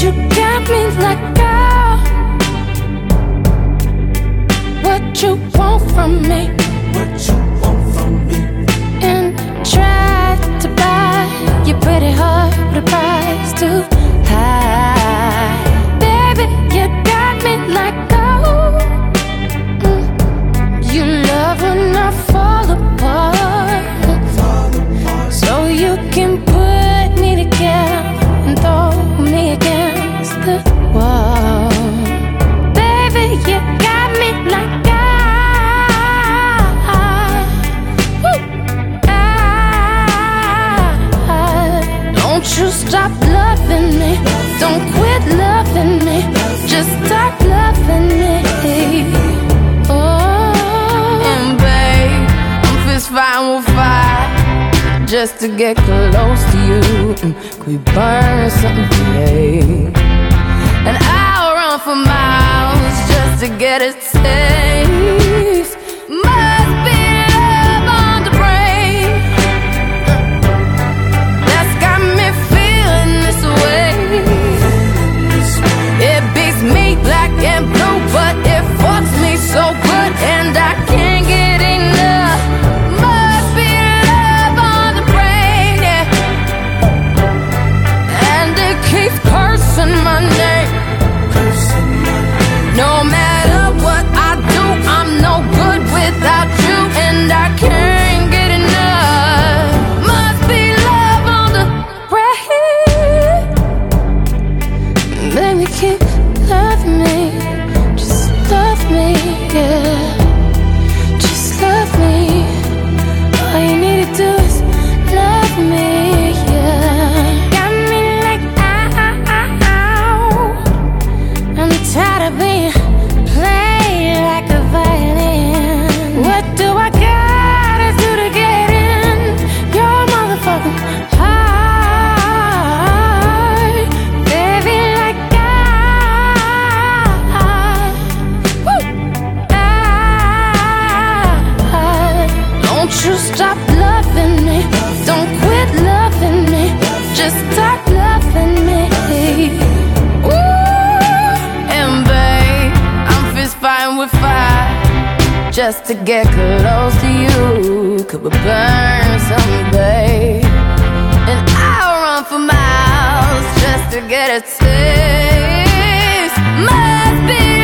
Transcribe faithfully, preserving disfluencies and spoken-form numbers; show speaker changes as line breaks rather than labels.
You got me like, oh, what you want from me?
What you want from me?
And try to buy your pretty heart with a price too high. Baby, you got me like, oh, mm. You love when I fall apart,
Fall apart.
so you can put me together and throw me against the wall. Baby, you got me like, I, woo, I, don't you stop loving me, don't quit loving me, just stop loving me. Oh, and babe, I'm fist fighting with fire just to get close to you. Mm, could we burn something today? And I'll run for miles just to get a taste. Must be love on the brain that's got me feeling this way. It beats me black and blue, but it fucks me so good, and I can't get enough. Must be love on the brain, yeah. And it keeps cursing my name. No matter what I do, I'm no good without you, and I can't get enough. Must be love on the brain. Baby, keep loving me, just love me, yeah. Just love me. All you need to do is love me, yeah. Got me like, ow. I'm tired of being played like a violin. What do I gotta do to get in your motherfucking heart? Baby, like I, woo, I, don't you stop loving me, don't quit loving me, just stop loving me. Ooh, and babe, I'm fist fighting with fire just to get close to you. Could we burn something, babe? And I'll run for miles just to get a taste. Must be